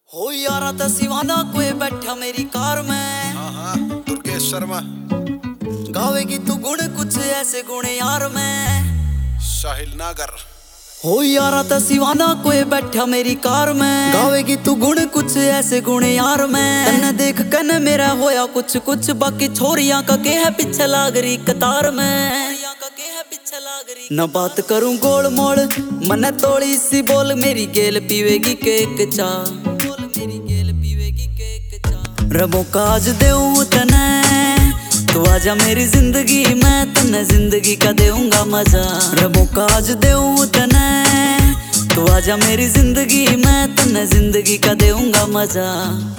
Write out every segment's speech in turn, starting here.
हो यारा तसीवाना कोई बैठा मेरी कार में। हाँ दुर्गेश शर्मा गावेगी तू गुण कुछ ऐसे गुण यार में। साहिल नागर हो यारा तसीवाना कोई बैठा मेरी कार में। गावेगी तू गुण कुछ ऐसे गुण यार में। तन्ने देख कन मेरा होया कुछ कुछ बाकी छोरियां का के है पीछे लाग रही कतार में। न बात करूं गोल मोड़ मन तोड़ी सी बोल मेरी गेल पीवेगी केक चा। रबो काज देऊं तने तू आजा मेरी जिंदगी में तन्ने जिंदगी का देऊंगा मजा। रबो काज देऊं तने तू आजा मेरी जिंदगी में तन्ने जिंदगी का देऊंगा मजा।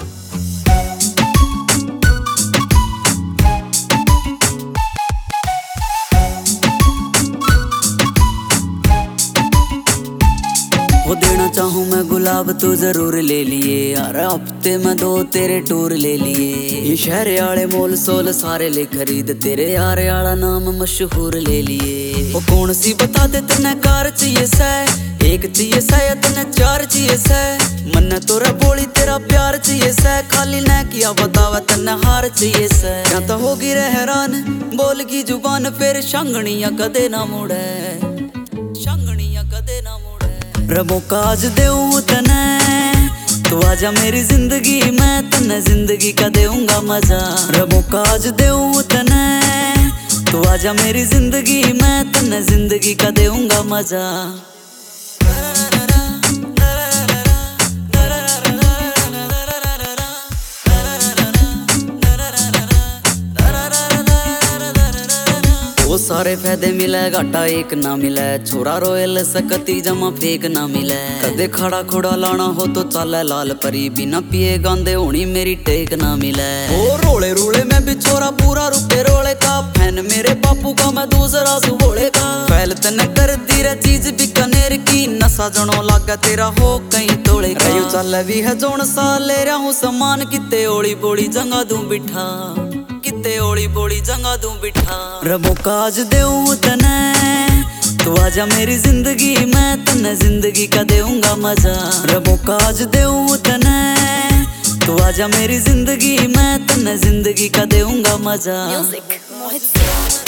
वो देना चाहूँ मैं गुलाब तो जरूर ले लिए यार। हफ्ते में 2 तेरे टूर ले लिए। ये शहर आले मोल सोल सारे ले खरीद तेरे यार आला नाम मशहूर ले लिए। वो कौन सी बता दे तन्ने कार चाहिए सै एक चाहिए सै या तन्ने 4 चाहिए सै। मन्ने तोरा बोली तेरा प्यार चाहिए सै खाली न किया बतावा तन्ने हार चाहिए सै। या तो होगी रहरान बोलगी जुबान फिर शंगणिया कदे ना मुड़े शंगणिया कदे ना मुड़े। रबो काज देऊं तने तू आजा मेरी जिंदगी में तन्ने जिंदगी का देऊंगा मजा। रबो काज देऊं तने तू आजा मेरी जिंदगी में तन्ने जिंदगी का देऊंगा मजा। वो सारे फायदे मिले घाटा एक ना मिले। छोरा रोयल सकती जमा फेक ना मिले। कदे खड़ा खोड़ा लाना हो तो चाले लाल परी बिना पिए गांदे होनी मेरी टेक ना मिले। ओ रोले रोले में भी छोरा पूरा रुपए रोले का फैन मेरे बापू का मैं दूसरा सुबोले का। फैल तने कर दी रे चीज बीकानेर की नशा जनो लागा तेरा हो कहीं तोड़े का। यो चल भी है जोन सा ले रहा हूँ सामान किते ओली बोली जंगा दूं बिठा किते ओली बोली जंगा दूं बिठा। रबो काज देऊं तने तू आजा मेरी जिंदगी में तन्ने जिंदगी का देऊंगा मजा। रबो काज देऊं तने तू आजा मेरी जिंदगी में तन्ने जिंदगी का देऊंगा मजा।